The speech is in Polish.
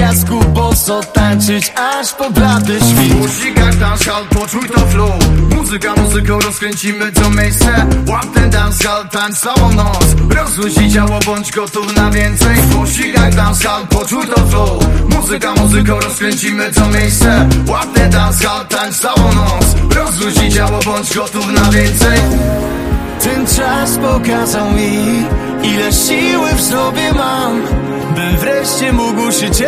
piasku boso tańczyć aż po blady świt. Musikach dancehall, poczuj to flow. Muzyka muzyką, rozkręcimy to miejsce. Łap ten dancehall, tańcz całą noc. Rozluźnij ciało, bądź gotów na więcej. Musikach dancehall, poczuj to flow. Muzyka muzyką, rozkręcimy to miejsce. Łap ten dancehall, tańcz całą noc. Rozluźnij ciało, bądź gotów na więcej. Ten czas pokazał mi, ile siły w sobie mam, by wreszcie mógł się